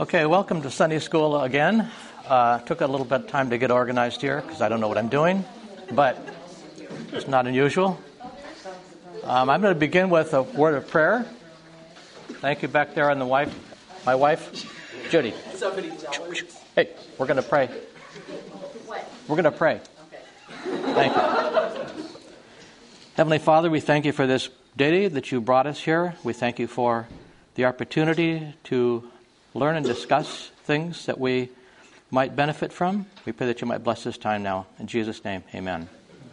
Okay, welcome to Sunday School again. Took a little bit of time to get organized here because I don't know what I'm doing, but it's not unusual. I'm going to begin with a word of prayer. Thank you back there on my wife, Judy. Hey, we're going to pray. We're going to pray. Thank you. Heavenly Father, we thank you for this day that you brought us here. We thank you for the opportunity to learn and discuss things that we might benefit from. We pray that you might bless this time now. In Jesus' name, amen.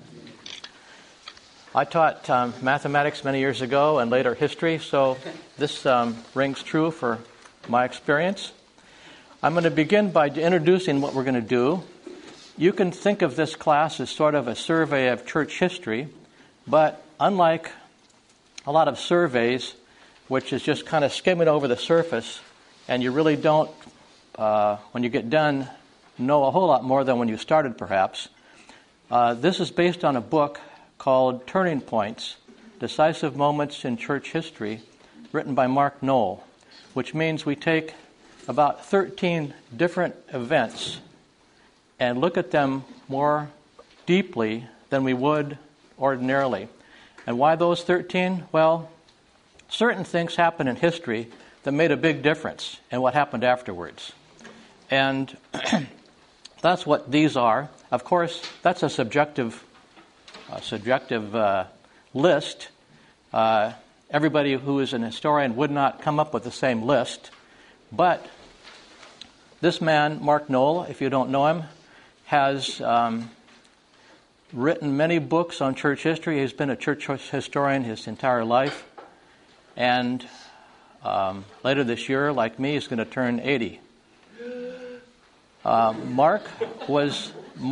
I taught mathematics many years ago and later history, so this rings true for my experience. I'm going to begin by introducing what we're going to do. You can think of this class as sort of a survey of church history, but unlike a lot of surveys, which is just kind of skimming over the surface, and you really don't, when you get done, know a whole lot more than when you started, perhaps. This is based on a book called Turning Points, Decisive Moments in Church History, written by Mark Noll, which means we take about 13 different events and look at them more deeply than we would ordinarily. And why those 13? Well, certain things happen in history that made a big difference in what happened afterwards. And that's what these are. Of course, that's a subjective list. Everybody who is an historian would not come up with the same list. But this man, Mark Noll, if you don't know him, has written many books on church history. He's been a church historian his entire life. And later this year, like me, he's going to turn 80. Mark was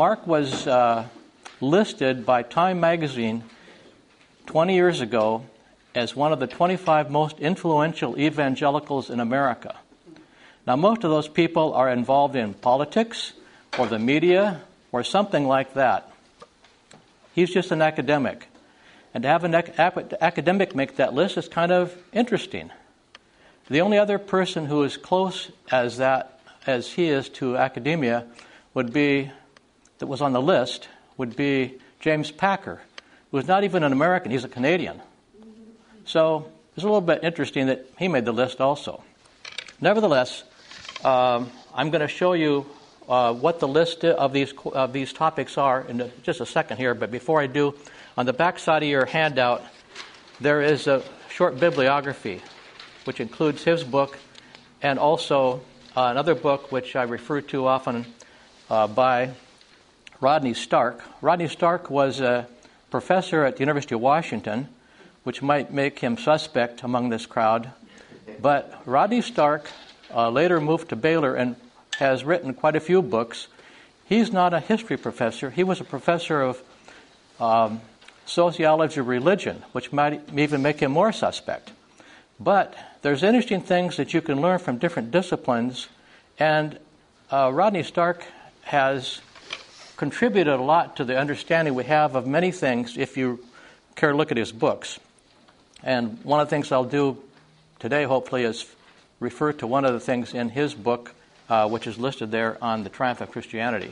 listed by Time magazine 20 years ago as one of the 25 most influential evangelicals in America. Now, most of those people are involved in politics or the media or something like that. He's just an academic. And to have an academic make that list is kind of interesting. The only other person who is close as he is to academia that was on the list would be James Packer, who is not even an American, he's a Canadian. So it's a little bit interesting that he made the list also. Nevertheless, I'm going to show you what the list of these topics are in just a second here, but before I do, on the back side of your handout, there is a short bibliography, which includes his book and also another book which I refer to often by Rodney Stark. Rodney Stark was a professor at the University of Washington, which might make him suspect among this crowd. But Rodney Stark later moved to Baylor and has written quite a few books. He's not a history professor. He was a professor of sociology of religion, which might even make him more suspect. But there's interesting things that you can learn from different disciplines, and Rodney Stark has contributed a lot to the understanding we have of many things if you care to look at his books. And one of the things I'll do today, hopefully, is refer to one of the things in his book, which is listed there on the Triumph of Christianity.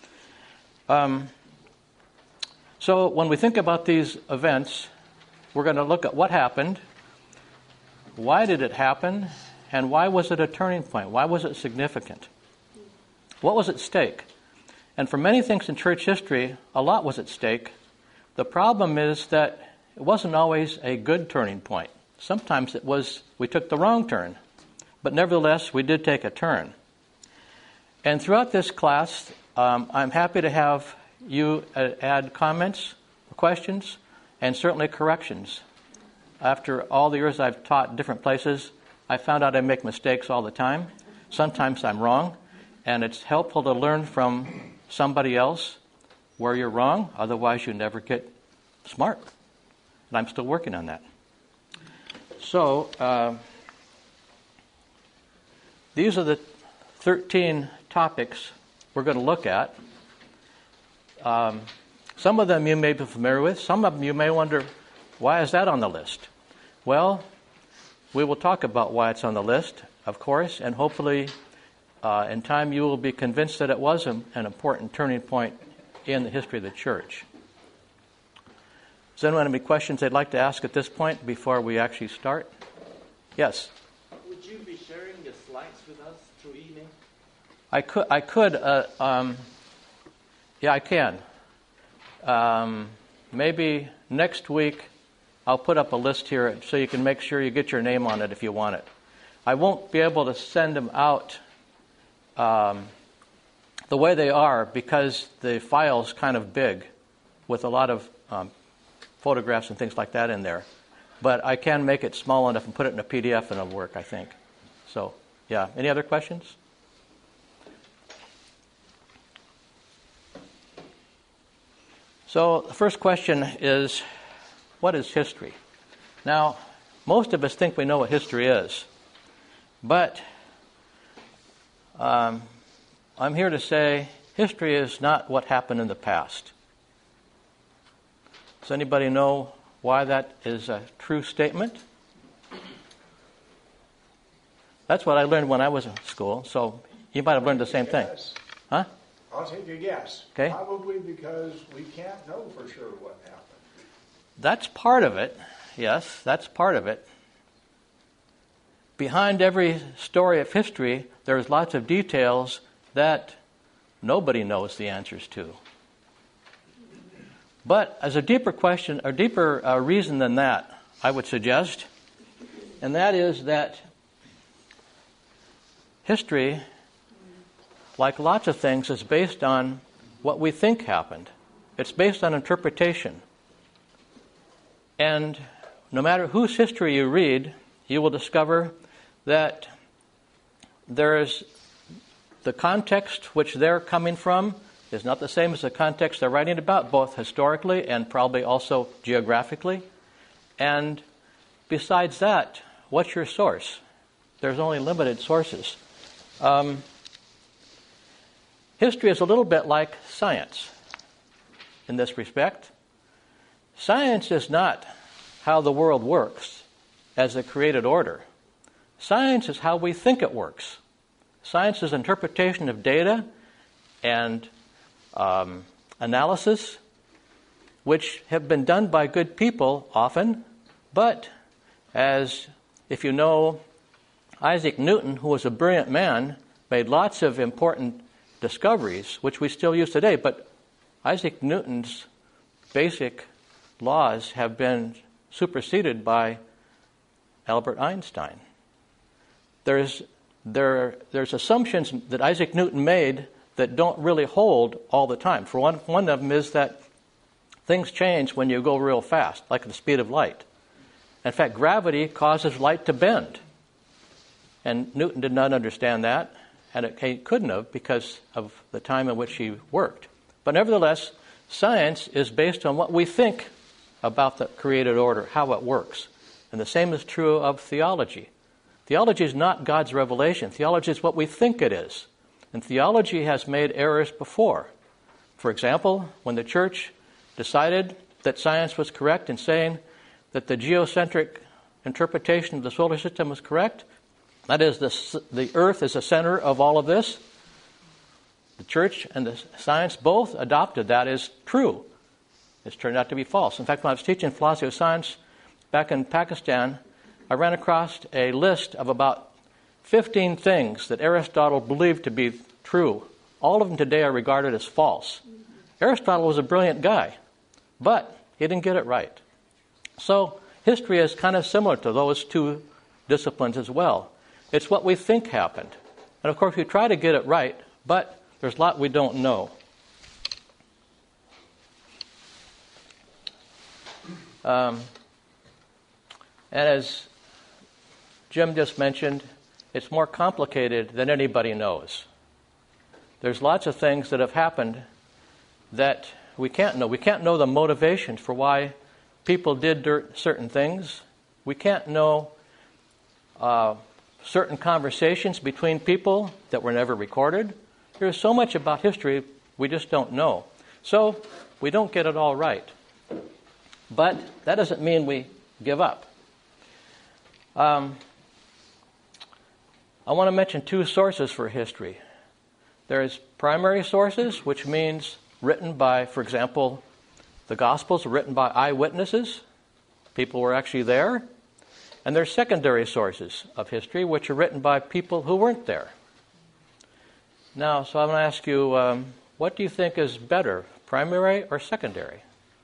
So when we think about these events, we're going to look at what happened, why did it happen, and why was it a turning point? Why was it significant? What was at stake? And for many things in church history, a lot was at stake. The problem is that it wasn't always a good turning point. Sometimes we took the wrong turn. But nevertheless, we did take a turn. And throughout this class, I'm happy to have you add comments, questions, and certainly corrections. After all the years I've taught different places, I found out I make mistakes all the time. Sometimes I'm wrong, and it's helpful to learn from somebody else where you're wrong. Otherwise, you never get smart. And I'm still working on that. So, these are the 13 topics we're going to look at. Some of them you may be familiar with. Some of them you may wonder, why is that on the list? Well, we will talk about why it's on the list, of course, and hopefully in time you will be convinced that it was an important turning point in the history of the church. Does anyone have any questions they'd like to ask at this point before we actually start? Yes? Would you be sharing your slides with us through email? I could. Yeah, I can. Maybe next week I'll put up a list here so you can make sure you get your name on it if you want it. I won't be able to send them out the way they are because the file's kind of big with a lot of photographs and things like that in there. But I can make it small enough and put it in a PDF and it'll work, I think. So, yeah. Any other questions? So the first question is, what is history? Now, most of us think we know what history is. But I'm here to say history is not what happened in the past. Does anybody know why that is a true statement? That's what I learned when I was in school, so you might have learned the same thing. Huh? I'll take a guess. Okay. Probably because we can't know for sure what happened. That's part of it. Yes, that's part of it. Behind every story of history, there's lots of details that nobody knows the answers to. But as a deeper question, or deeper reason than that, I would suggest, and that is that history, like lots of things, is based on what we think happened. It's based on interpretation. And no matter whose history you read, you will discover that there is the context which they're coming from is not the same as the context they're writing about, both historically and probably also geographically. And besides that, what's your source? There's only limited sources. History is a little bit like science in this respect. Science is not how the world works as a created order. Science is how we think it works. Science is interpretation of data and analysis, which have been done by good people often, but as if you know Isaac Newton, who was a brilliant man, made lots of important discoveries, which we still use today, but Isaac Newton's basic laws have been superseded by Albert Einstein. There's assumptions that Isaac Newton made that don't really hold all the time. For one of them is that things change when you go real fast, like the speed of light. In fact, gravity causes light to bend. And Newton did not understand that, and he couldn't have because of the time in which he worked. But nevertheless, science is based on what we think about the created order, how it works. And the same is true of theology. Theology is not God's revelation. Theology is what we think it is. And theology has made errors before. For example, when the church decided that science was correct in saying that the geocentric interpretation of the solar system was correct, that is, the earth is the center of all of this, the church and the science both adopted that as true. It's turned out to be false. In fact, when I was teaching philosophy of science back in Pakistan, I ran across a list of about 15 things that Aristotle believed to be true. All of them today are regarded as false. Aristotle was a brilliant guy, but he didn't get it right. So history is kind of similar to those two disciplines as well. It's what we think happened. And of course, we try to get it right, but there's a lot we don't know. And as Jim just mentioned, it's more complicated than anybody knows. There's lots of things that have happened that we can't know. We can't know the motivations for why people did certain things. We can't know certain conversations between people that were never recorded. There's so much about history we just don't know. So we don't get it all right. But that doesn't mean we give up. I want to mention two sources for history. There's primary sources, which means written by, for example, the Gospels are written by eyewitnesses. People were actually there. And there's secondary sources of history, which are written by people who weren't there. Now, so I'm going to ask you, what do you think is better, primary or secondary?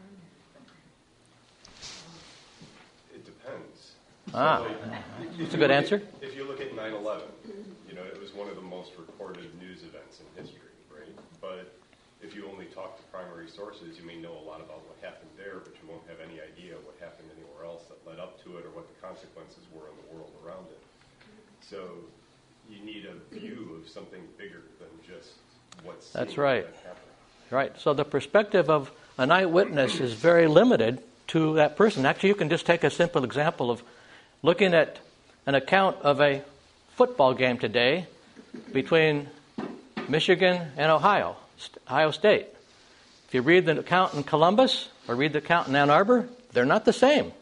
It depends. That's a good answer. If you look at 9/11, it was one of the most recorded news events in history, right? But if you only talk to primary sources, you may know a lot about what happened there, but you won't have any idea what happened anywhere else that led up to it or what the consequences were in the world around it. So you need a view of something bigger than just what's That's right. happened. Right. So the perspective of an eyewitness is very limited to that person. Actually, you can just take a simple example of looking at an account of a football game today between Michigan and Ohio State. If you read the account in Columbus or read the account in Ann Arbor, they're not the same.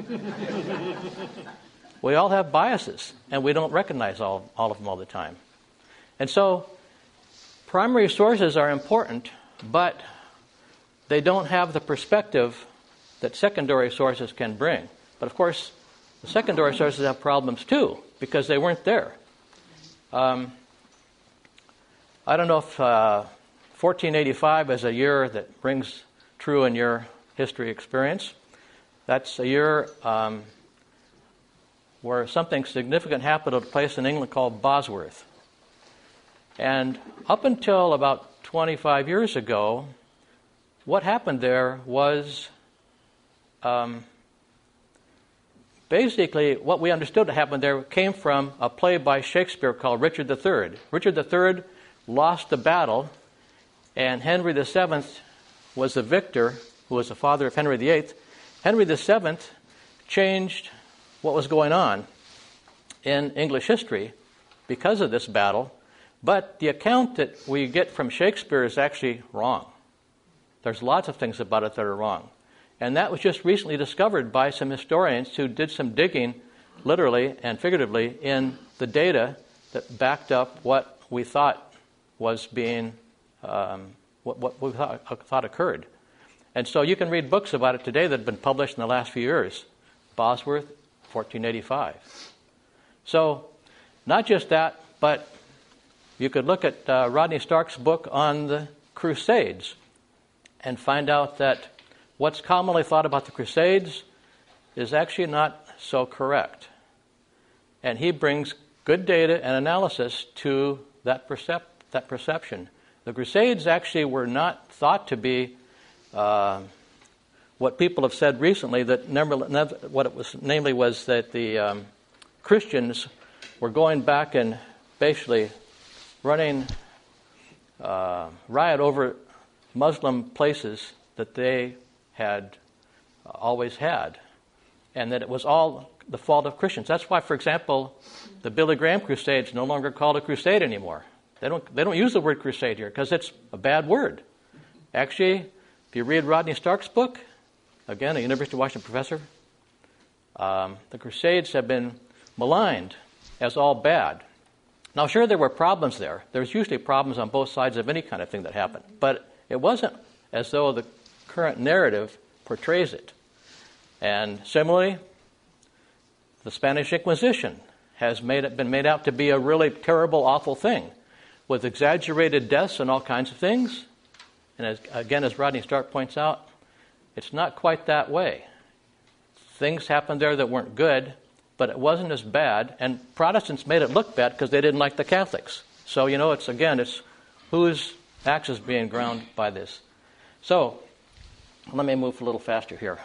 We all have biases, and we don't recognize all of them all the time. And so primary sources are important, but they don't have the perspective that secondary sources can bring. But of course, the secondary sources have problems too, because they weren't there. I don't know if 1485 is a year that rings true in your history experience. That's a year where something significant happened at a place in England called Bosworth. And up until about 25 years ago, what happened there was basically what we understood to happen there came from a play by Shakespeare called Richard III. Richard III lost the battle, and Henry VII was the victor, who was the father of Henry VIII. Henry VII changed what was going on in English history because of this battle, but the account that we get from Shakespeare is actually wrong. There's lots of things about it that are wrong. And that was just recently discovered by some historians who did some digging, literally and figuratively, in the data that backed up what we thought was being, what we thought occurred. And so you can read books about it today that have been published in the last few years. Bosworth, 1485. So, not just that, but you could look at Rodney Stark's book on the Crusades and find out that what's commonly thought about the Crusades is actually not so correct. And he brings good data and analysis to that perception. The Crusades actually were not thought to be what people have said recently, that what it was, namely was that the Christians were going back and basically running riot over Muslim places that they had always had, and that it was all the fault of Christians. That's why, for example, the Billy Graham crusade is no longer called a crusade anymore. They don't use the word crusade here because it's a bad word. Actually, if you read Rodney Stark's book, again, a University of Washington professor, the Crusades have been maligned as all bad. Now, sure, there were problems there. There's usually problems on both sides of any kind of thing that happened, but it wasn't as though the current narrative portrays it. And similarly, the Spanish Inquisition has been made out to be a really terrible, awful thing, with exaggerated deaths and all kinds of things. And as Rodney Stark points out, it's not quite that way. Things happened there that weren't good, but it wasn't as bad, and Protestants made it look bad because they didn't like the Catholics. So, it's whose axe is being ground by this. So, let me move a little faster here.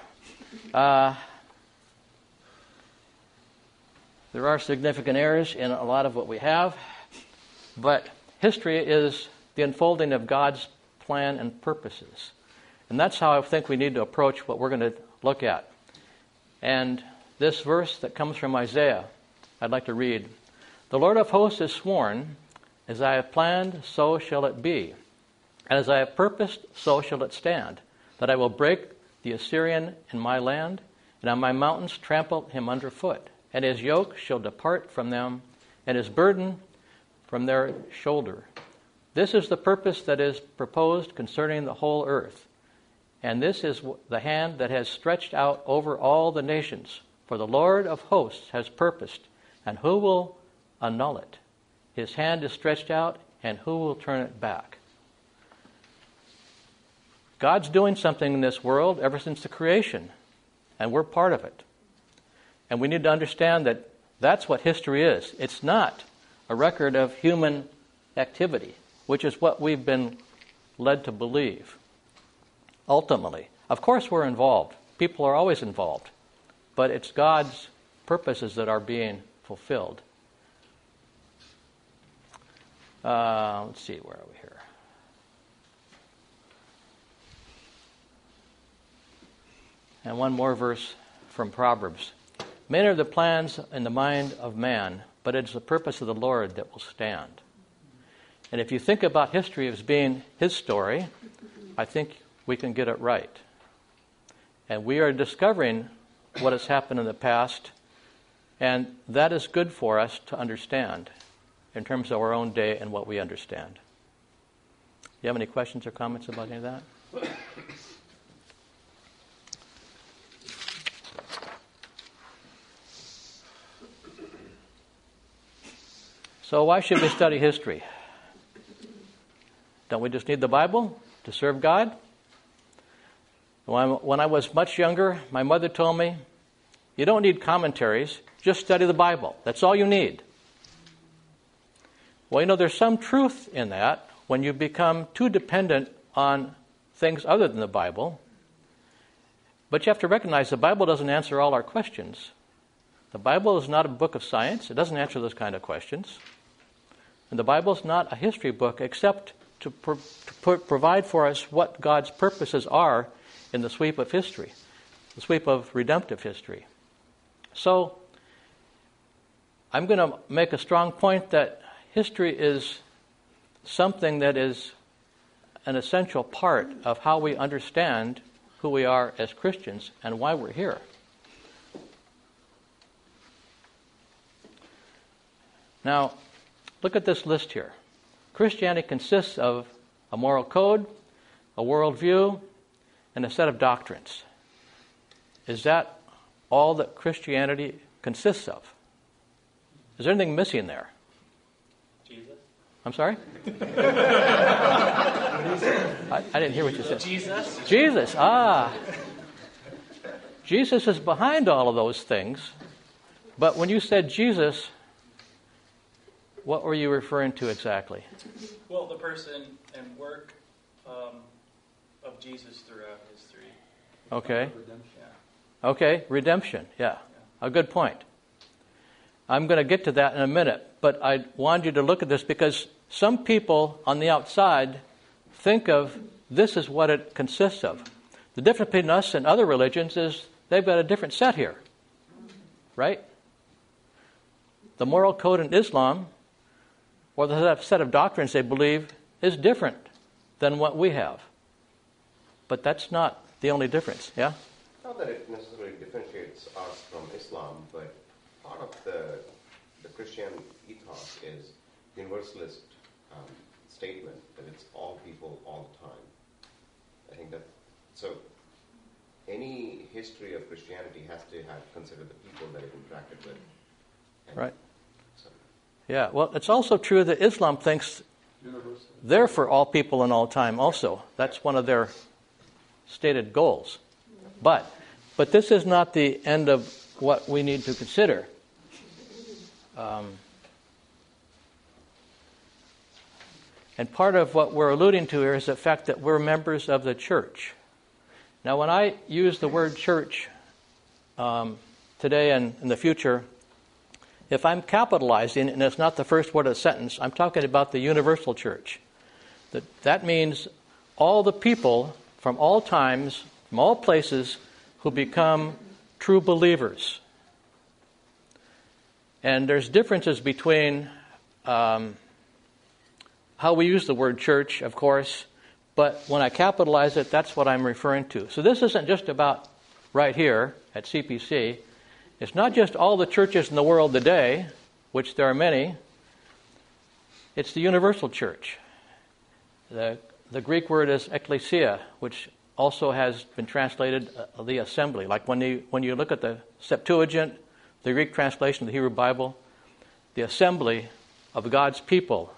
There are significant errors in a lot of what we have, but history is the unfolding of God's plan and purposes. And that's how I think we need to approach what we're going to look at. And this verse that comes from Isaiah, I'd like to read. The Lord of hosts has sworn, as I have planned, so shall it be. And as I have purposed, so shall it stand, that I will break the Assyrian in my land, and on my mountains trample him underfoot. And his yoke shall depart from them, and his burden from their shoulder. This is the purpose that is proposed concerning the whole earth. And this is the hand that has stretched out over all the nations. For the Lord of hosts has purposed, and who will annul it? His hand is stretched out, and who will turn it back? God's doing something in this world ever since the creation, and we're part of it. And we need to understand that that's what history is. It's not a record of human activity, which is what we've been led to believe. Ultimately, of course we're involved. People are always involved. But it's God's purposes that are being fulfilled. Let's see, where are we here? And one more verse from Proverbs. Many are the plans in the mind of man, but it is the purpose of the Lord that will stand. And if you think about history as being his story, I think we can get it right. And we are discovering what has happened in the past, and that is good for us to understand in terms of our own day and what we understand. Do you have any questions or comments about any of that? So why should we study history? Don't we just need the Bible to serve God? When I was much younger, my mother told me, you don't need commentaries, just study the Bible. That's all you need. Well, there's some truth in that when you become too dependent on things other than the Bible. But you have to recognize the Bible doesn't answer all our questions. The Bible is not a book of science. It doesn't answer those kind of questions. And the Bible is not a history book except to provide for us what God's purposes are in the sweep of history, the sweep of redemptive history. So I'm going to make a strong point that history is something that is an essential part of how we understand who we are as Christians and why we're here. Now, look at this list here. Christianity consists of a moral code, a worldview, and a set of doctrines. Is that all that Christianity consists of? Is there anything missing there? Jesus. I'm sorry? I didn't hear what you said. Jesus. Jesus, Jesus is behind all of those things. But when you said Jesus, what were you referring to exactly? Well, the person and work of Jesus throughout history. Okay. Redemption. Okay, redemption, yeah. A good point. I'm going to get to that in a minute, but I wanted you to look at this because some people on the outside think of this as what it consists of. The difference between us and other religions is they've got a different set here, right? The moral code in Islam, or the set of doctrines they believe, is different than what we have. But that's not the only difference, yeah? Not that it necessarily differentiates us from Islam, but part of the Christian ethos is universalist statement that it's all people all the time. I think that, so any history of Christianity has to have considered the people that it interacted with. And Right. so, Yeah, well, it's also true that Islam thinks they're for all people and all time also. That's one of their stated goals. But this is not the end of what we need to consider. And part of what we're alluding to here is the fact that we're members of the church. Now, when I use the word church today and in the future, if I'm capitalizing, and it's not the first word of the sentence, I'm talking about the universal church. That means all the people from all times, from all places, who become true believers. And there's differences between how we use the word church, of course, but when I capitalize it, that's what I'm referring to. So this isn't just about right here at CPC. It's not just all the churches in the world today, which there are many, it's the universal church. The Greek word is ekklesia, which also has been translated the assembly. Like when you look at the Septuagint, the Greek translation of the Hebrew Bible, the assembly of God's people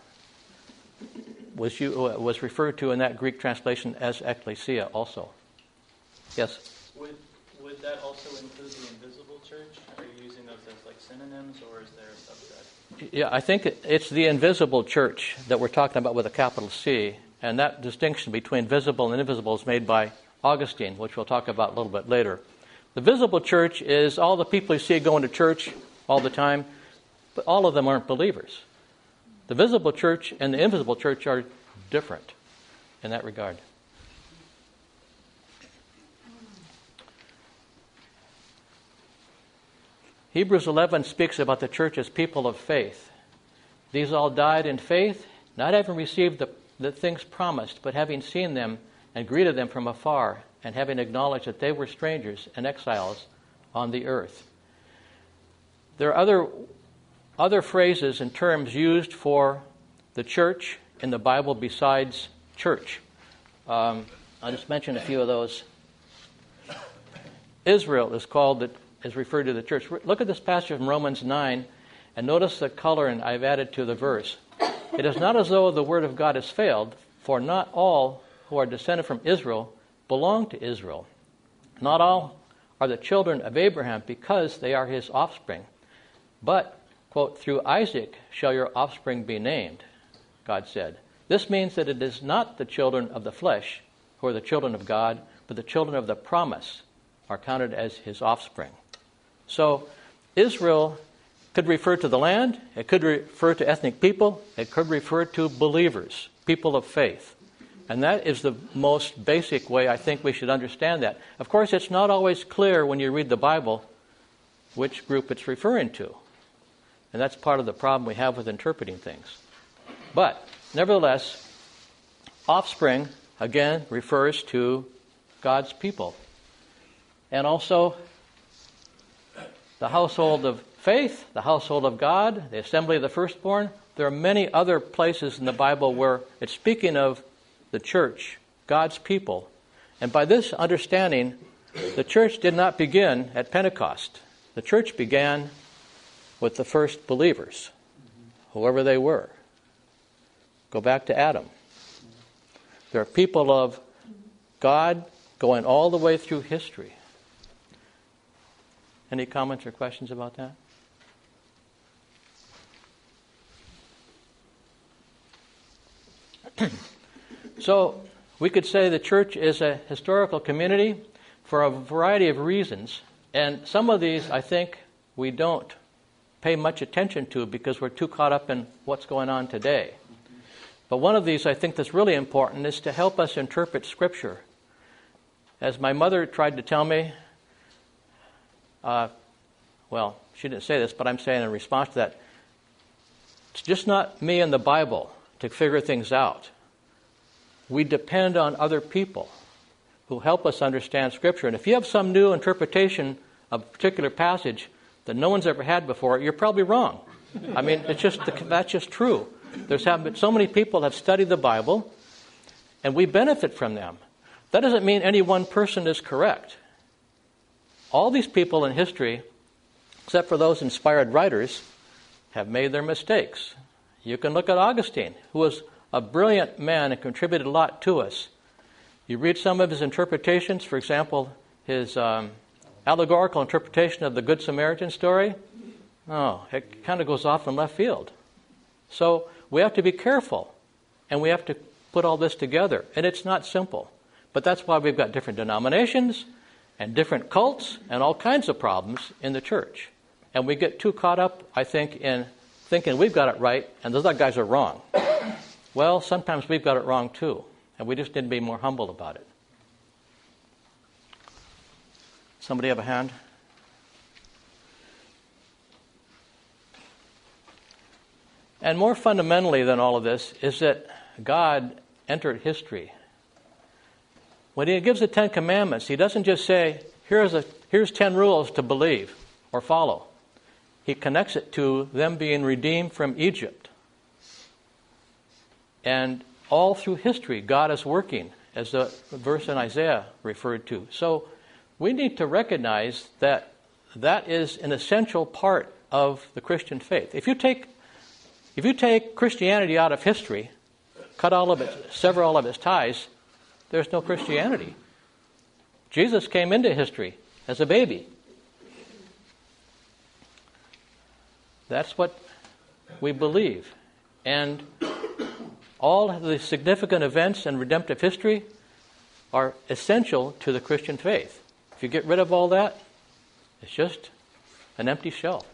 was referred to in that Greek translation as ekklesia also. Yes? Would that also include the invisible church? Are you using those as like synonyms, or is there a subset? Yeah, I think it's the invisible church that we're talking about with a capital C, and that distinction between visible and invisible is made by Augustine, which we'll talk about a little bit later. The visible church is all the people you see going to church all the time, but all of them aren't believers. The visible church and the invisible church are different in that regard. Hebrews 11 speaks about the church as people of faith. These all died in faith, not having received the things promised, but having seen them and greeted them from afar, and having acknowledged that they were strangers and exiles on the earth. There are other phrases and terms used for the church in the Bible besides church. I'll just mention a few of those. Israel is referred to the church. Look at this passage from Romans 9 and notice the color and I've added to the verse. It is not as though the word of God has failed, for not all who are descended from Israel belong to Israel. Not all are the children of Abraham because they are his offspring. But, quote, through Isaac shall your offspring be named, God said. This means that it is not the children of the flesh who are the children of God, but the children of the promise are counted as his offspring. So Israel could refer to the land, it could refer to ethnic people, it could refer to believers, people of faith. And that is the most basic way I think we should understand that. Of course, it's not always clear when you read the Bible which group it's referring to. And that's part of the problem we have with interpreting things. But, nevertheless, offspring, again, refers to God's people. And also, the household of faith, the household of God, the assembly of the firstborn. There are many other places in the Bible where it's speaking of the church, God's people. And by this understanding, the church did not begin at Pentecost. The church began with the first believers, whoever they were. Go back to Adam. There are people of God going all the way through history. Any comments or questions about that? So, we could say the church is a historical community for a variety of reasons. And some of these, I think, we don't pay much attention to because we're too caught up in what's going on today. But one of these I think that's really important is to help us interpret Scripture. As my mother tried to tell me, well, she didn't say this, but I'm saying in response to that, it's just not me and the Bible to figure things out. We depend on other people who help us understand Scripture. And if you have some new interpretation of a particular passage that no one's ever had before, you're probably wrong. I mean, that's just true. So many people have studied the Bible, and we benefit from them. That doesn't mean any one person is correct. All these people in history, except for those inspired writers, have made their mistakes. You can look at Augustine, who was a brilliant man and contributed a lot to us. You read some of his interpretations, for example, his allegorical interpretation of the Good Samaritan story. Oh, it kind of goes off in left field. So we have to be careful, and we have to put all this together. And it's not simple. But that's why we've got different denominations and different cults and all kinds of problems in the church. And we get too caught up, I think, in thinking we've got it right and those other guys are wrong. Well, sometimes we've got it wrong too. And we just need to be more humble about it. Somebody have a hand? And more fundamentally than all of this is that God entered history. When he gives the Ten Commandments, he doesn't just say, here's 10 rules to believe or follow. he connects it to them being redeemed from Egypt. And all through history, God is working, as the verse in Isaiah referred to. So we need to recognize that that is an essential part of the Christian faith. If you take Christianity out of history, sever all of its ties, there's no Christianity. Jesus came into history as a baby. That's what we believe. And all of the significant events in redemptive history are essential to the Christian faith. If you get rid of all that, it's just an empty shell.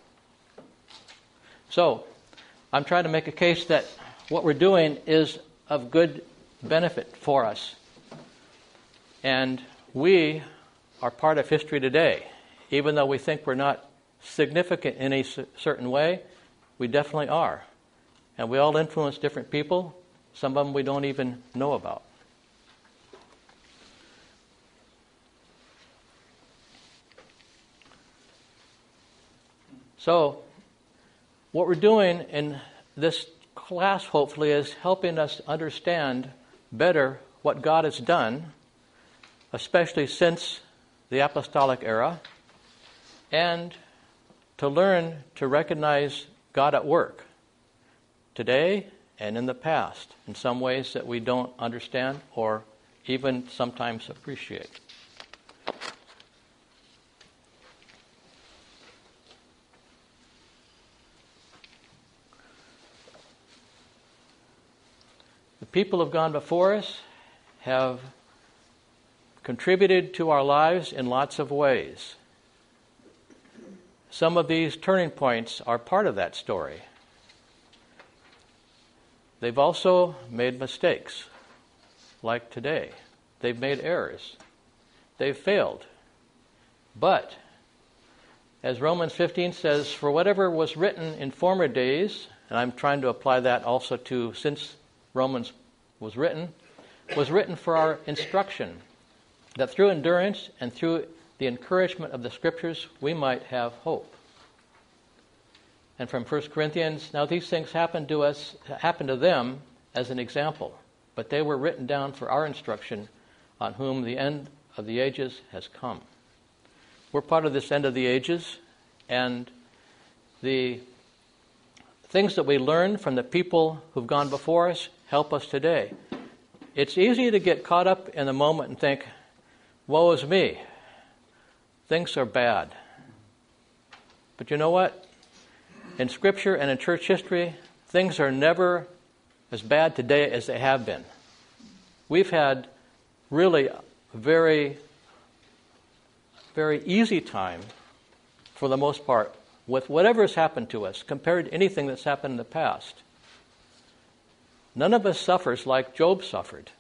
So, I'm trying to make a case that what we're doing is of good benefit for us. And we are part of history today. Even though we think we're not significant in a certain way, we definitely are. And we all influence different people. Some of them we don't even know about. So, what we're doing in this class, hopefully, is helping us understand better what God has done, especially since the apostolic era, and to learn to recognize God at work today and in the past in some ways that we don't understand or even sometimes appreciate. The people who have gone before us have contributed to our lives in lots of ways. Some of these turning points are part of that story. They've also made mistakes, like today. They've made errors. They've failed. But, as Romans 15 says, for whatever was written in former days, and I'm trying to apply that also to since Romans was written for our instruction, that through endurance and through the encouragement of the Scriptures, we might have hope. And from 1 Corinthians, now these things happened to them as an example, but they were written down for our instruction, on whom the end of the ages has come. We're part of this end of the ages, and the things that we learn from the people who've gone before us help us today. It's easy to get caught up in the moment and think, woe is me. Things are bad. But you know what? In Scripture and in church history, things are never as bad today as they have been. We've had really a very, very easy time, for the most part, with whatever has happened to us compared to anything that's happened in the past. None of us suffers like Job suffered.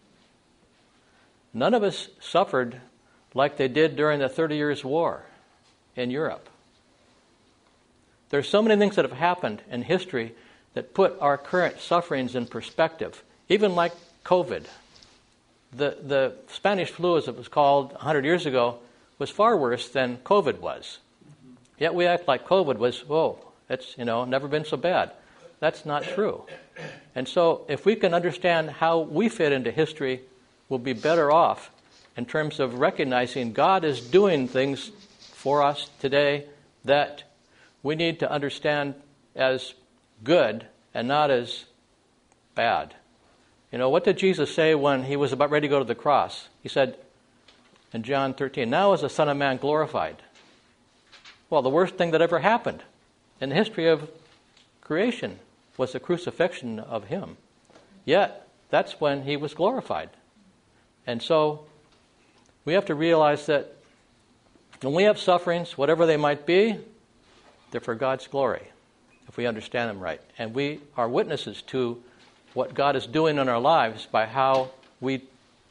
None of us suffered like they did during the 30 Years' War in Europe. There's so many things that have happened in history that put our current sufferings in perspective, even like COVID. The Spanish flu, as it was called 100 years ago, was far worse than COVID was. Yet we act like COVID was, it's never been so bad. That's not true. And so if we can understand how we fit into history, we'll be better off in terms of recognizing God is doing things for us today that we need to understand as good and not as bad. What did Jesus say when he was about ready to go to the cross? He said in John 13, now is the Son of Man glorified. Well, the worst thing that ever happened in the history of creation was the crucifixion of him. Yet, that's when he was glorified. And so, we have to realize that when we have sufferings, whatever they might be, they're for God's glory, if we understand them right. And we are witnesses to what God is doing in our lives by how we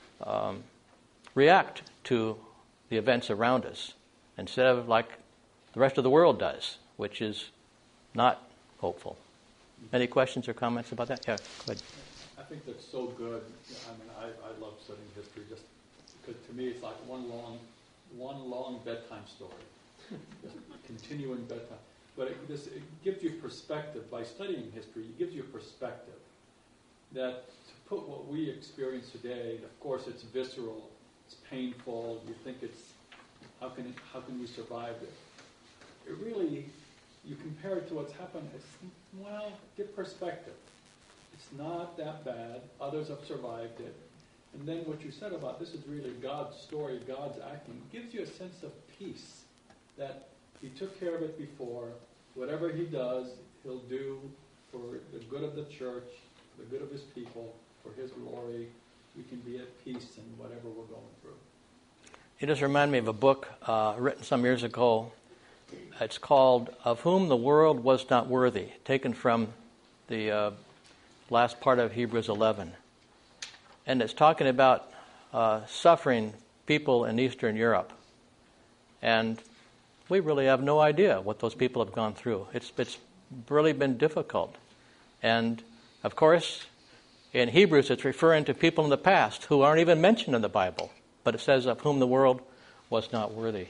react to the events around us, instead of like the rest of the world does, which is not hopeful. Any questions or comments about that? Yeah, go ahead. I think that's so good. I love studying history just because to me it's like one long bedtime story. Just continuing bedtime. but it gives you perspective. By studying history, it gives you perspective. That to put what we experience today, of course it's visceral, it's painful, you think how can we survive it? It really, you compare it to what's happened, give perspective. It's not that bad, others have survived it. And then what you said about this is really God's story, God's acting, gives you a sense of peace, that He took care of it before. Whatever He does, He'll do for the good of the church, the good of His people, for His glory. We can be at peace in whatever we're going through. You just remind me of a book written some years ago. It's called Of Whom the World Was Not Worthy, taken from the last part of Hebrews 11. And it's talking about suffering people in Eastern Europe. And we really have no idea what those people have gone through. It's really been difficult. And, of course, in Hebrews it's referring to people in the past who aren't even mentioned in the Bible. But it says, of whom the world was not worthy.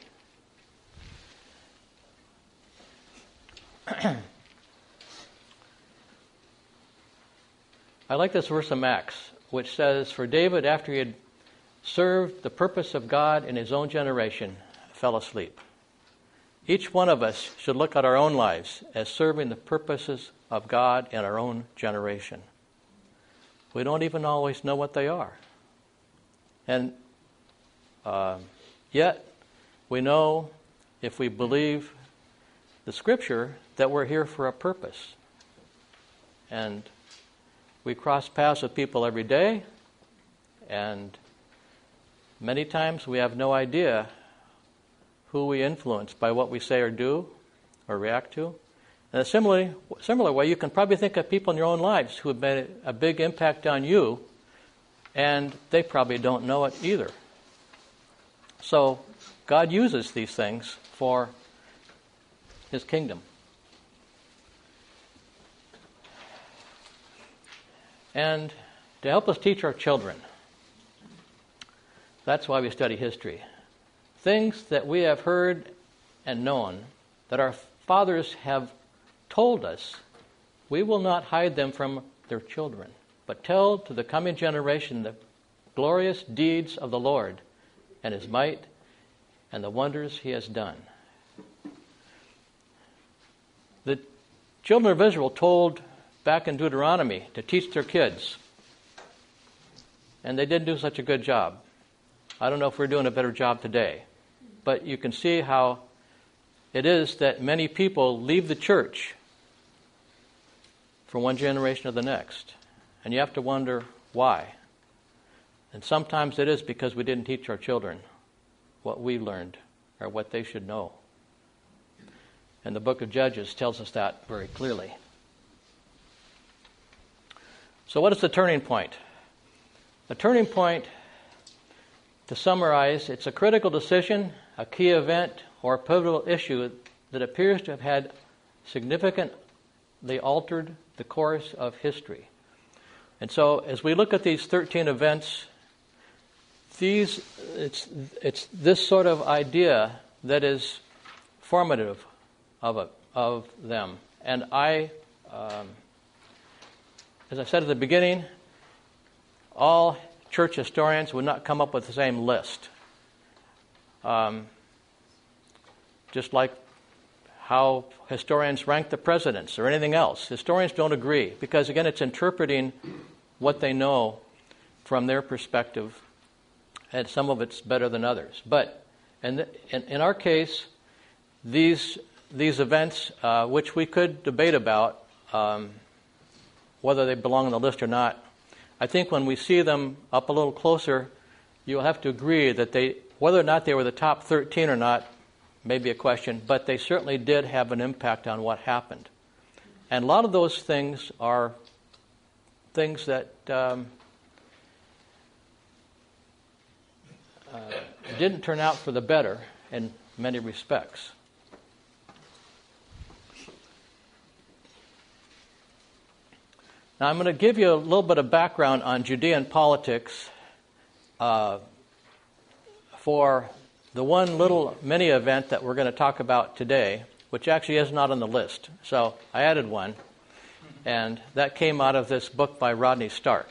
I like this verse in Acts, which says, for David, after he had served the purpose of God in his own generation, fell asleep. Each one of us should look at our own lives as serving the purposes of God in our own generation. We don't even always know what they are. And yet, we know, if we believe the Scripture, that we're here for a purpose. And we cross paths with people every day, and many times we have no idea who we influence by what we say or do or react to. In a similar way, you can probably think of people in your own lives who have made a big impact on you, and they probably don't know it either. So God uses these things for His kingdom. And to help us teach our children, that's why we study history. Things that we have heard and known, that our fathers have told us, we will not hide them from their children, but tell to the coming generation the glorious deeds of the Lord and His might and the wonders He has done. The children of Israel told back in Deuteronomy to teach their kids, and they didn't do such a good job. I don't know if we're doing a better job today, but you can see how it is that many people leave the church from one generation to the next, and you have to wonder why. And sometimes it is because we didn't teach our children what we learned or what they should know. And the book of Judges tells us that very clearly. So what is the turning point? The turning point, to summarize, it's a critical decision, a key event, or a pivotal issue that appears to have had significantly altered the course of history. And so as we look at these 13 events, it's this sort of idea that is formative of them. And as I said at the beginning, all church historians would not come up with the same list. Just like how historians rank the presidents or anything else. Historians don't agree because, again, it's interpreting what they know from their perspective, and some of it's better than others. But in our case, these events, which we could debate about whether they belong on the list or not, I think when we see them up a little closer, you'll have to agree that whether or not they were the top 13 or not, may be a question, but they certainly did have an impact on what happened. And a lot of those things are things that didn't turn out for the better in many respects. Now I'm going to give you a little bit of background on Judean politics for the one little mini event that we're going to talk about today, which actually is not on the list. So I added one, and that came out of this book by Rodney Stark.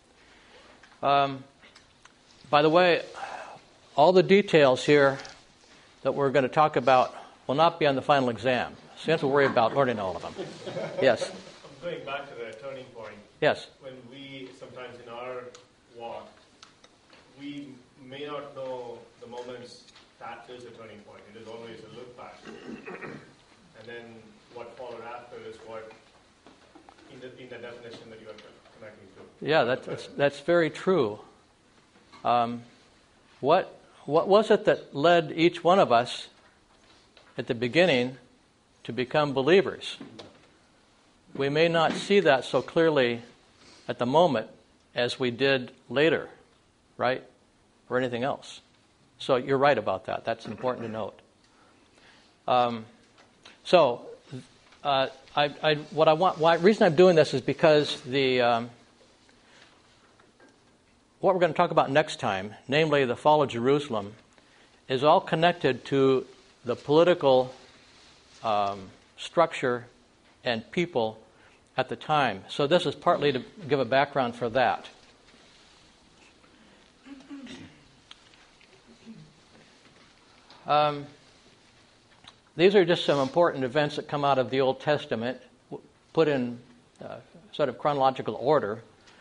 By the way, all the details here that we're going to talk about will not be on the final exam, so you have to worry about learning all of them. Yes? I'm going back to the turning point. Yes? When we, sometimes in our walk, we may not know the moments that is a turning point. It is always a look back. And then what followed after is what, in the definition that you are connecting to. Yeah, that's very true. What was it that led each one of us at the beginning to become believers? We may not see that so clearly at the moment as we did later, right? Or anything else. So you're right about that. That's important to note. Reason I'm doing this is because what we're going to talk about next time, namely the fall of Jerusalem, is all connected to the political structure and people at the time. So this is partly to give a background for that. These are just some important events that come out of the Old Testament, put in sort of chronological order.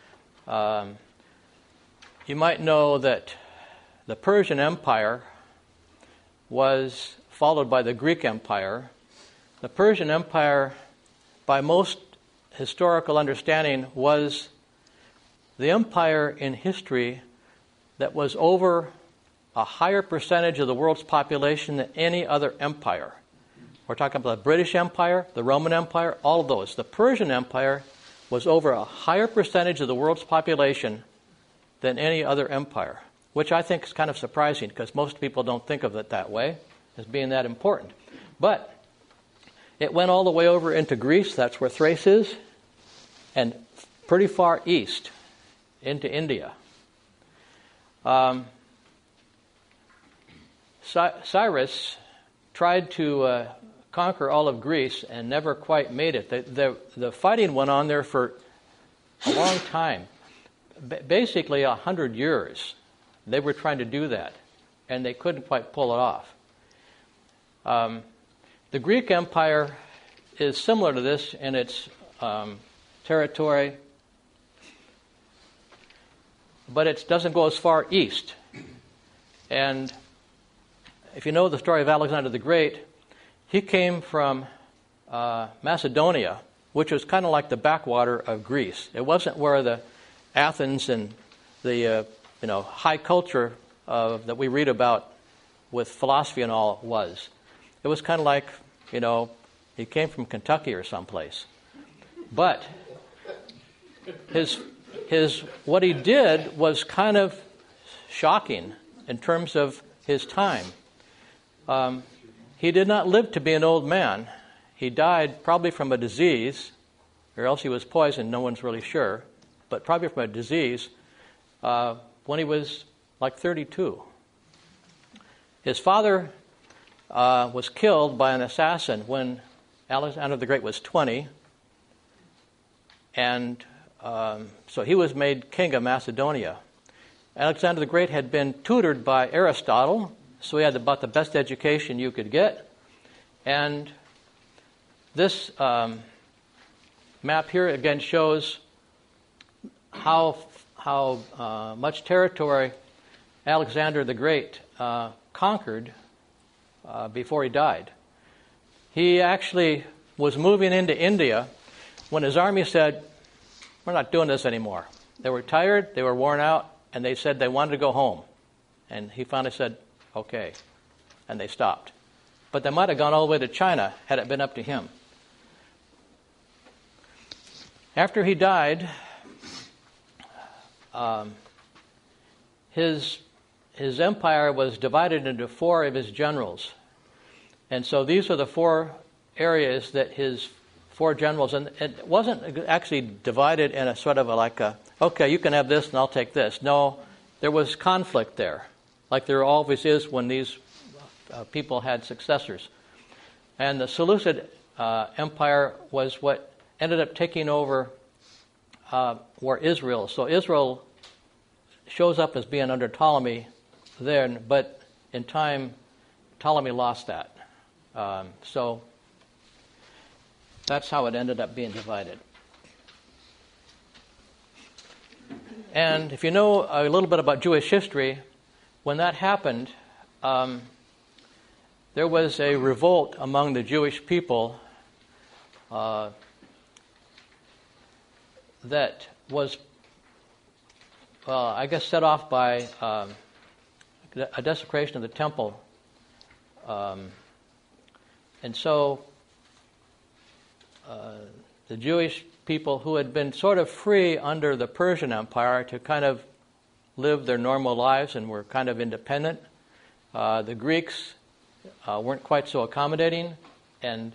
You might know that the Persian Empire was followed by the Greek Empire. The Persian Empire, by most historical understanding, was the empire in history that was over a higher percentage of the world's population than any other empire. We're talking about the British Empire, the Roman Empire, all of those. The Persian Empire was over a higher percentage of the world's population than any other empire, which I think is kind of surprising because most people don't think of it that way, as being that important. But it went all the way over into Greece, that's where Thrace is, and pretty far east into India. Cyrus tried to conquer all of Greece and never quite made it. The fighting went on there for a long time. Basically 100 years they were trying to do that, and they couldn't quite pull it off. The Greek Empire is similar to this in its territory, but it doesn't go as far east. And if you know the story of Alexander the Great, he came from Macedonia, which was kind of like the backwater of Greece. It wasn't where the Athens and the high culture that we read about with philosophy and all was. It was kind of like, he came from Kentucky or someplace. But what he did was kind of shocking in terms of his time. He did not live to be an old man. He died probably from a disease, or else he was poisoned, no one's really sure, but probably from a disease when he was like 32. His father was killed by an assassin when Alexander the Great was 20, and so he was made king of Macedonia. Alexander the Great had been tutored by Aristotle, so he had about the best education you could get. And this map here again shows how much territory Alexander the Great conquered before he died. He actually was moving into India when his army said, "We're not doing this anymore." They were tired, they were worn out, and they said they wanted to go home. And he finally said, "Okay," and they stopped. But they might have gone all the way to China had it been up to him. After he died, his empire was divided into 4 of his generals. And so these are the 4 areas that his 4 generals, and it wasn't actually divided in a sort of okay, you can have this and I'll take this. No, there was conflict there, like there always is when these people had successors. And the Seleucid Empire was what ended up taking over where Israel. So Israel shows up as being under Ptolemy then, but in time, Ptolemy lost that. So that's how it ended up being divided. And if you know a little bit about Jewish history, when that happened, there was a revolt among the Jewish people that was, I guess, set off by a desecration of the temple. And so the Jewish people who had been sort of free under the Persian Empire to kind of live their normal lives and were kind of independent, the Greeks weren't quite so accommodating, and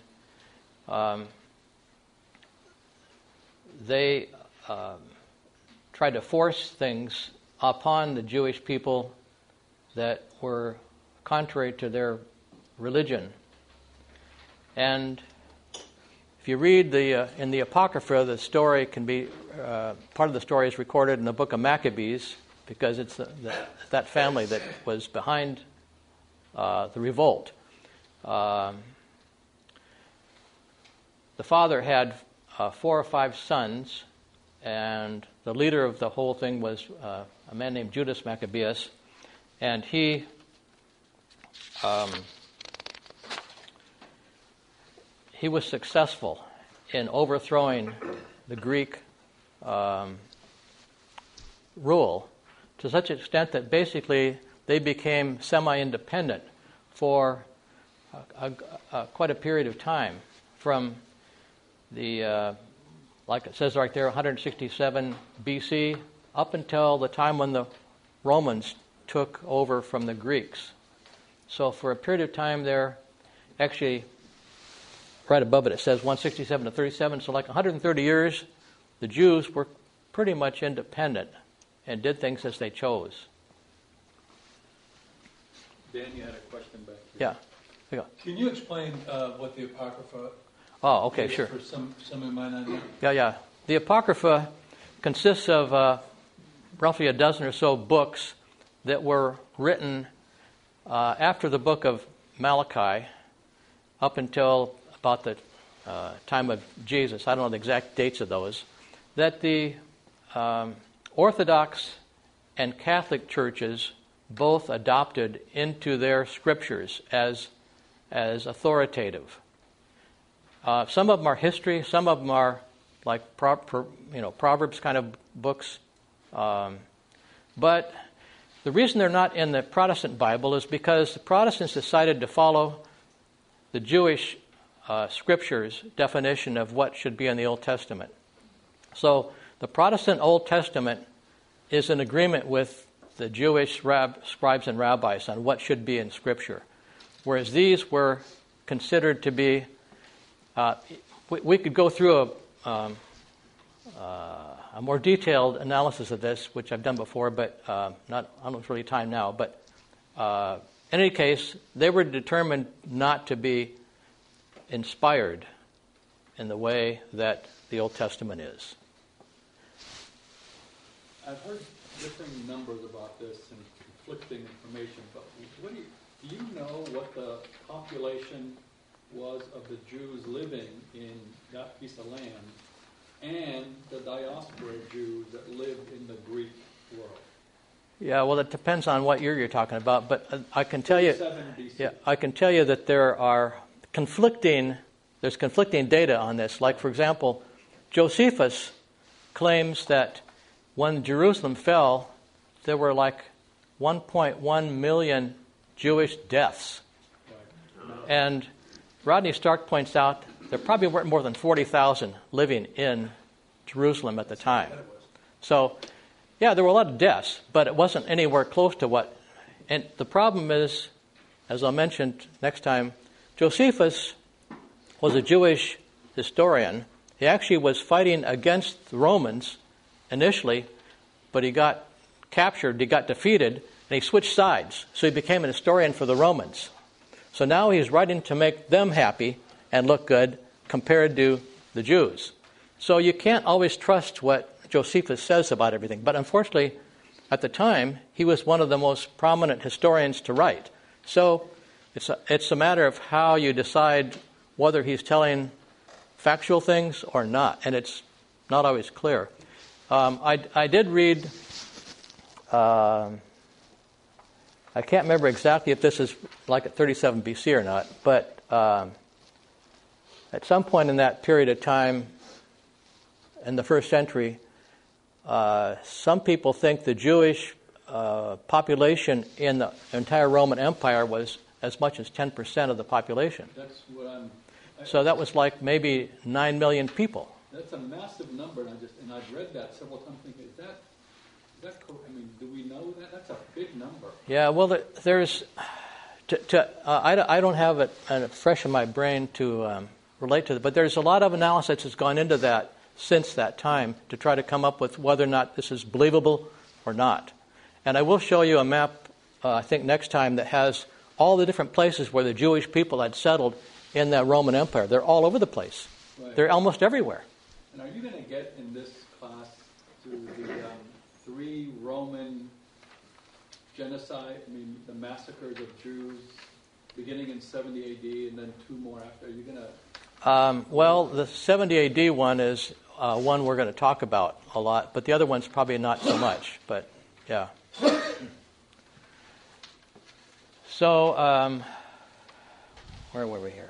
they tried to force things upon the Jewish people that were contrary to their religion. And if you read in the Apocrypha, the story can be part of the story is recorded in the book of Maccabees, because it's that family that was behind the revolt. The father had 4 or 5 sons, and the leader of the whole thing was a man named Judas Maccabeus, and he was successful in overthrowing the Greek rule to such an extent that basically they became semi-independent for quite a period of time, from the, like it says right there, 167 BC, up until the time when the Romans took over from the Greeks. So for a period of time there, actually, right above it says 167 to 37, so like 130 years, the Jews were pretty much independent and did things as they chose. Dan, you had a question back here. Yeah. Can you explain what the Apocrypha Oh, okay, is sure. for some who might not know? Yeah. The Apocrypha consists of roughly a dozen or so books that were written after the book of Malachi up until about the time of Jesus. I don't know the exact dates of those. That the Orthodox and Catholic churches both adopted into their scriptures as authoritative. Some of them are history. Some of them are like Proverbs kind of books. But the reason they're not in the Protestant Bible is because the Protestants decided to follow the Jewish scriptures definition of what should be in the Old Testament. So the Protestant Old Testament is in agreement with the Jewish scribes and rabbis on what should be in Scripture, whereas these were considered to be. We could go through a more detailed analysis of this, which I've done before, but I don't really time now. But in any case, they were determined not to be inspired in the way that the Old Testament is. I've heard different numbers about this and conflicting information, but do you know what the population was of the Jews living in that piece of land and the diaspora Jews that lived in the Greek world? Yeah, well, it depends on what year you're talking about, but I can tell you. BC. Yeah, I can tell you that there's conflicting data on this. Like, for example, Josephus claims that when Jerusalem fell, there were like 1.1 million Jewish deaths. Right. And Rodney Stark points out there probably weren't more than 40,000 living in Jerusalem at the time. So, yeah, there were a lot of deaths, but it wasn't anywhere close to what. And the problem is, as I'll mention next time, Josephus was a Jewish historian. He actually was fighting against the Romans initially, but he got captured, he got defeated, and he switched sides. So he became an historian for the Romans. So now he's writing to make them happy and look good compared to the Jews. So you can't always trust what Josephus says about everything. But unfortunately, at the time, he was one of the most prominent historians to write. So it's a matter of how you decide whether he's telling factual things or not. And it's not always clear. I did read, I can't remember exactly if this is like at 37 BC or not, but at some point in that period of time in the first century, some people think the Jewish population in the entire Roman Empire was as much as 10% of the population. That's what So that was like maybe 9 million people. That's a massive number, and I've read that several times. Thinking, is that correct? I mean, do we know that? That's a big number. Yeah, well, there's. I don't have it fresh in my brain to relate to it, but there's a lot of analysis that's gone into that since that time to try to come up with whether or not this is believable or not. And I will show you a map, I think next time, that has all the different places where the Jewish people had settled in the Roman Empire. They're all over the place. Right. They're almost everywhere. And are you going to get in this class to the 3 Roman genocide, the massacres of Jews beginning in 70 AD and then 2 more after? Are you going to... Well, the 70 AD one is one we're going to talk about a lot, but the other one's probably not so much. But, yeah. So, where were we here?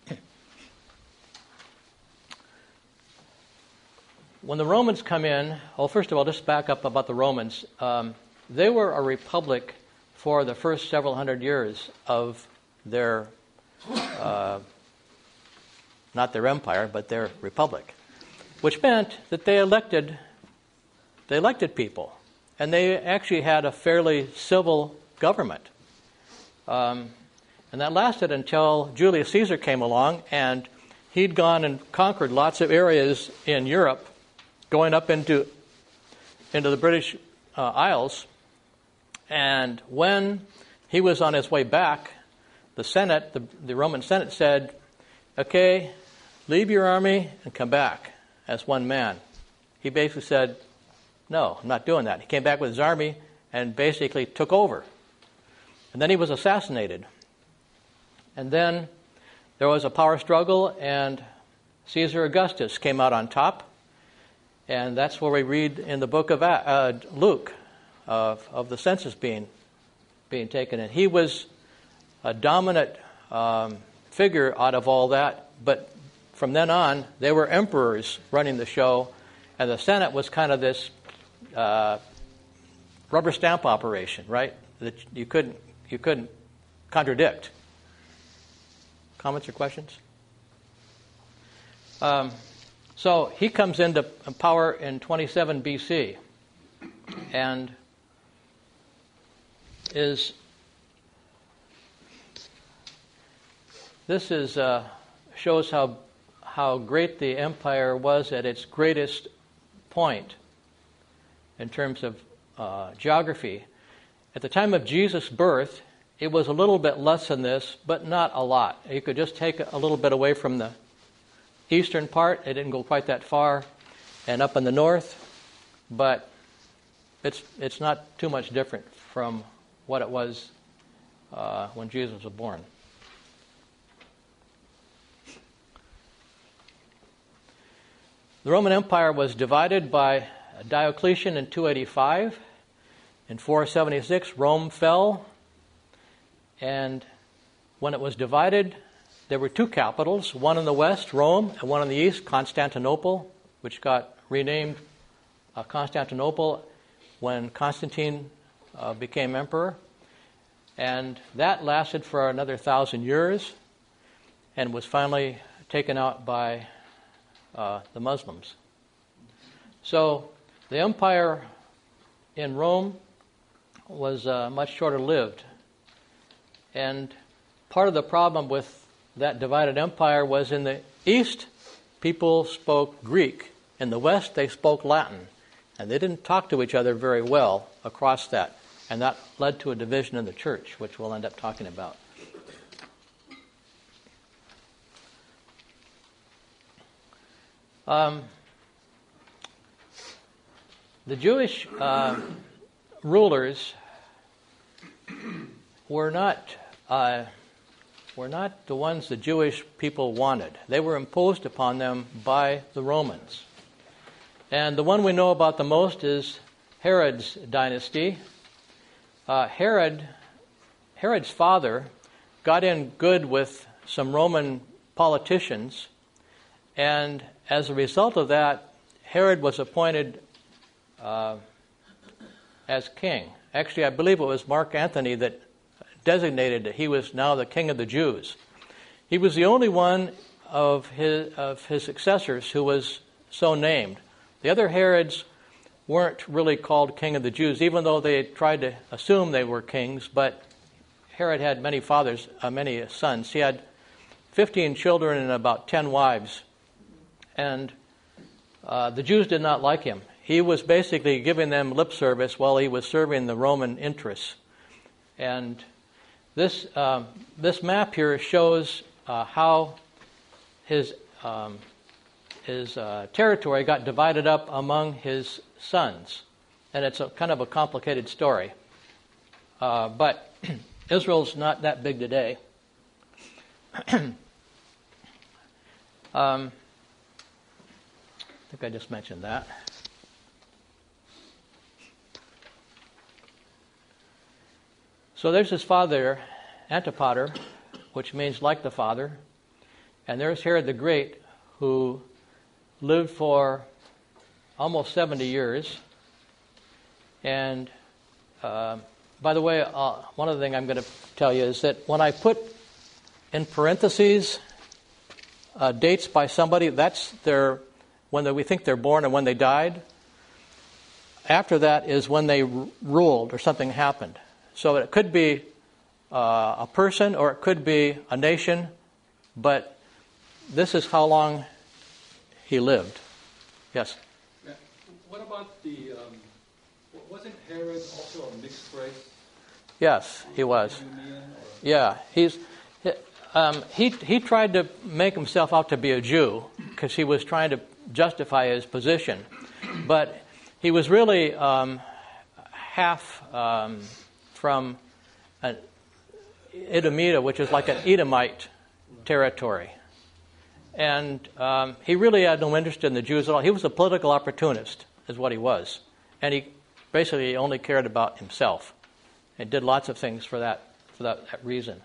When the Romans come in, well, first of all, just back up about the Romans. They were a republic for the first several hundred years of their, not their empire, but their republic, which meant that they elected people, and they actually had a fairly civil government. And that lasted until Julius Caesar came along, and he'd gone and conquered lots of areas in Europe, going up into the British Isles. And when he was on his way back, the Senate, the Roman Senate said, okay, leave your army and come back as one man. He basically said, no, I'm not doing that. He came back with his army and basically took over. And then he was assassinated. And then there was a power struggle, and Caesar Augustus came out on top. And that's where we read in the book of Luke of the census being taken. And he was a dominant figure out of all that. But from then on, they were emperors running the show, and the Senate was kind of this rubber stamp operation, right? That you couldn't contradict. Comments or questions? So he comes into power in 27 BC and shows how great the empire was at its greatest point in terms of geography. At the time of Jesus' birth, it was a little bit less than this, but not a lot. You could just take a little bit away from the eastern part. It didn't go quite that far, and up in the north, but it's not too much different from what it was when Jesus was born. The Roman Empire was divided by Diocletian in 285. In 476, Rome fell, and when it was divided, there were 2 capitals, one in the west, Rome, and one in the east, Constantinople, which got renamed Constantinople when Constantine became emperor. And that lasted for another 1,000 years and was finally taken out by the Muslims. So the empire in Rome was much shorter lived. And part of the problem with that divided empire was in the east, people spoke Greek. In the west, they spoke Latin. And they didn't talk to each other very well across that. And that led to a division in the church, which we'll end up talking about. The Jewish rulers were not the ones the Jewish people wanted. They were imposed upon them by the Romans. And the one we know about the most is Herod's dynasty. Herod's father got in good with some Roman politicians, and as a result of that, Herod was appointed as king. Actually, I believe it was Mark Antony that designated that he was now the king of the Jews. He was the only one of his successors who was so named. The other Herods weren't really called king of the Jews, even though they tried to assume they were kings, but Herod had many sons. He had 15 children and about 10 wives. And the Jews did not like him. He was basically giving them lip service while he was serving the Roman interests. And this map here shows how his territory got divided up among his sons. And it's kind of a complicated story. But Israel's not that big today. I think I just mentioned that. So there's his father, Antipater, which means like the father. And there's Herod the Great, who lived for almost 70 years. And by the way, one other thing I'm going to tell you is that when I put in parentheses dates by somebody, that's when we think they're born and when they died. After that is when they ruled or something happened. So it could be a person or it could be a nation, but this is how long he lived. Yes? What about wasn't Herod also a mixed race? Yes, he was. Yeah, he tried to make himself out to be a Jew because he was trying to justify his position. But he was really half from Edomita, which is like an Edomite territory. And he really had no interest in the Jews at all. He was a political opportunist, is what he was. And he basically only cared about himself. And did lots of things for that reason.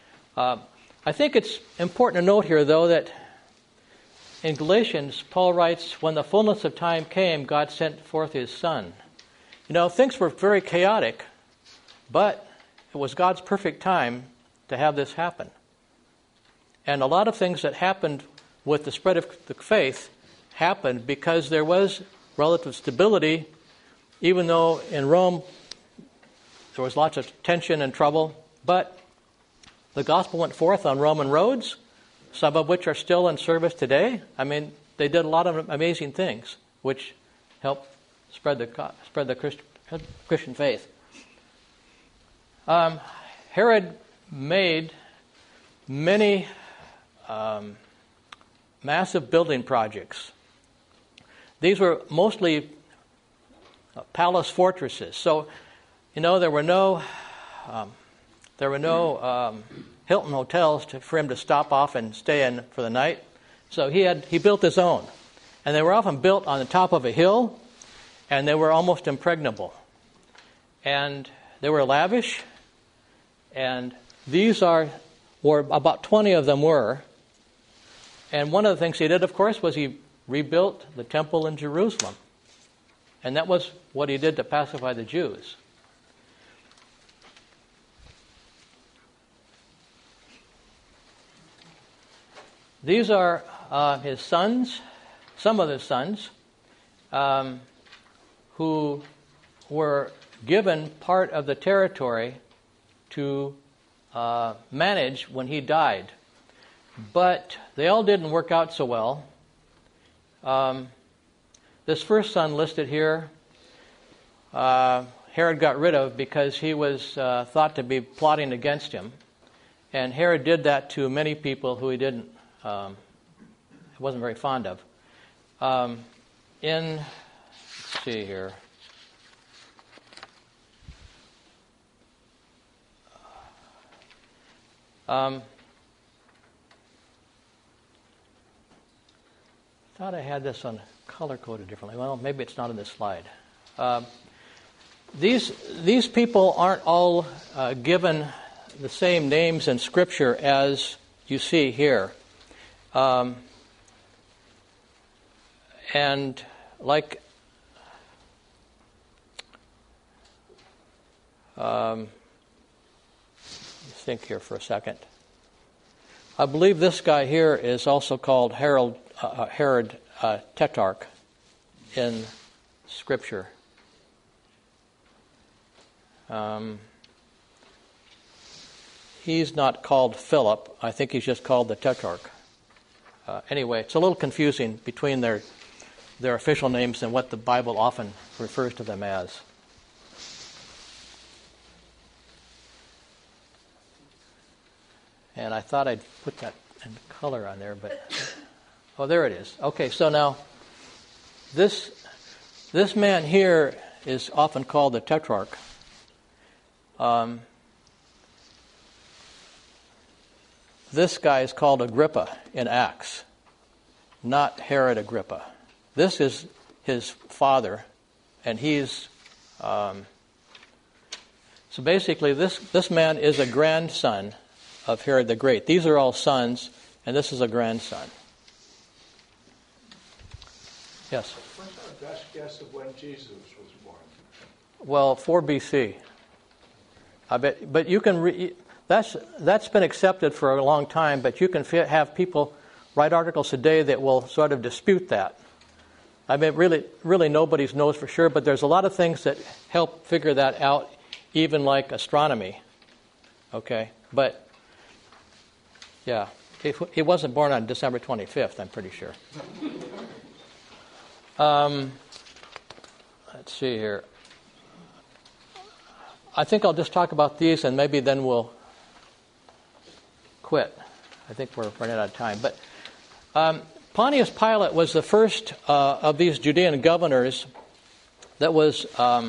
I think it's important to note here, though, that in Galatians, Paul writes, when the fullness of time came, God sent forth his Son. You know, things were very chaotic, but it was God's perfect time to have this happen. And a lot of things that happened with the spread of the faith happened because there was relative stability, even though in Rome there was lots of tension and trouble. But the gospel went forth on Roman roads, some of which are still in service today. I mean, they did a lot of amazing things, which helped spread the Christian faith. Herod made many massive building projects. These were mostly palace fortresses. So, you know, there were no Hilton hotels for him to stop off and stay in for the night. So he built his own, and they were often built on the top of a hill, and they were almost impregnable, and they were lavish. And these were about 20 of them were. And one of the things he did, of course, was he rebuilt the temple in Jerusalem. And that was what he did to pacify the Jews. These are his sons, some of his sons, who were given part of the territory to manage when he died. But they all didn't work out so well. This first son listed here, Herod got rid of because he was thought to be plotting against him. And Herod did that to many people who he wasn't very fond of. let's see here. Thought I had this on color-coded differently. Well, maybe it's not on this slide. These people aren't all given the same names in Scripture as you see here. And like let's think here for a second. I believe this guy here is also called Herod Tetrarch in Scripture. He's not called Philip. I think he's just called the Tetrarch. Anyway, it's a little confusing between their official names and what the Bible often refers to them as. And I thought I'd put that in color on there, but oh, there it is. Okay, so now this man here is often called the Tetrarch. This guy is called Agrippa in Acts, not Herod Agrippa. This is his father, and he's so basically this man is a grandson of Herod the Great. These are all sons, and this is a grandson. Yes? What's our best guess of when Jesus was born? Well, 4 BC. I bet, but you can that's been accepted for a long time, but you can have people write articles today that will sort of dispute that. I mean, really nobody knows for sure, but there's a lot of things that help figure that out, even like astronomy. Okay? But yeah, he wasn't born on December 25th, I'm pretty sure. Let's see here. I think I'll just talk about these, and maybe then we'll quit. I think we're running out of time. But Pontius Pilate was the first of these Judean governors that was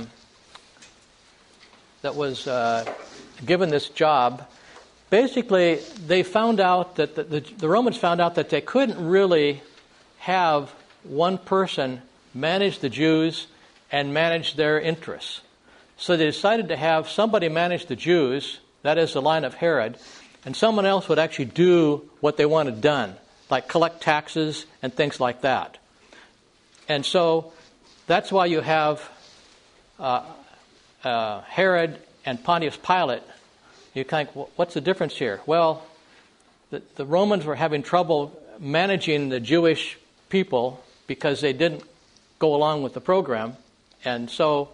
given this job. Basically, they found out that the Romans found out that they couldn't really have one person manage the Jews and manage their interests. So they decided to have somebody manage the Jews, that is the line of Herod, and someone else would actually do what they wanted done, like collect taxes and things like that. And so that's why you have Herod and Pontius Pilate. You think, well, what's the difference here? Well, the Romans were having trouble managing the Jewish people because they didn't go along with the program. And so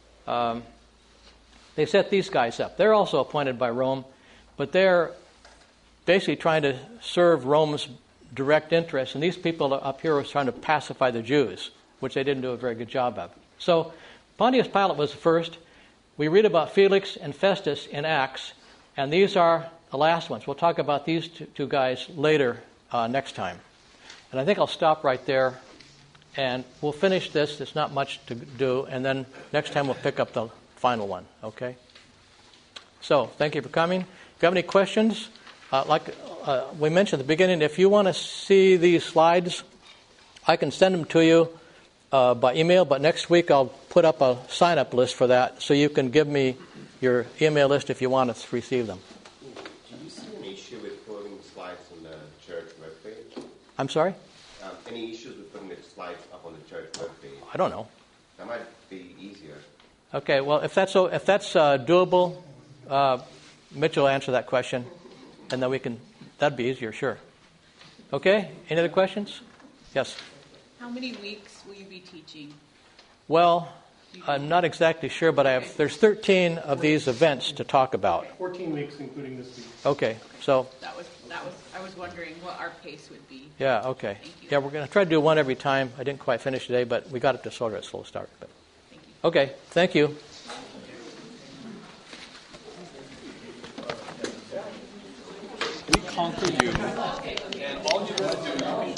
they set these guys up. They're also appointed by Rome, but they're basically trying to serve Rome's direct interests. And these people up here were trying to pacify the Jews, which they didn't do a very good job of. So Pontius Pilate was the first. We read about Felix and Festus in Acts, and these are the last ones. We'll talk about these two guys later next time. And I think I'll stop right there, and we'll finish this. There's not much to do, and then next time we'll pick up the final one, okay? So, thank you for coming. If you have any questions, like we mentioned at the beginning, if you want to see these slides, I can send them to you by email, but next week I'll put up a sign-up list for that, so you can give me your email list if you want to receive them. Do you see an issue with putting slides on the church webpage? I'm sorry? Any issues with putting the slides up on the church webpage? I don't know. That might be easier. Okay, well, if that's doable, Mitch will answer that question, and then that'd be easier, sure. Okay, any other questions? Yes? How many weeks will you be teaching? Well, I'm not exactly sure, but there's 13 of these events to talk about. 14 weeks, including this week. Okay, so... I was wondering what our pace would be. Yeah, okay. Yeah, we're going to try to do one every time. I didn't quite finish today, but we got it to sort of a slow start. But okay, thank you. We conquer you, and all you got to do